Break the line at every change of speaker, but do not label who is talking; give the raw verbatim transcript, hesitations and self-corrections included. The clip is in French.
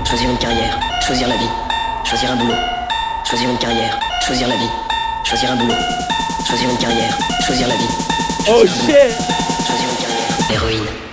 choisir une carrière, choisir la vie, choisir un boulot, choisir une carrière, choisir la vie, choisir un boulot, choisir une carrière, choisir la vie.
Oh shit!
Choisir une carrière. Héroïne.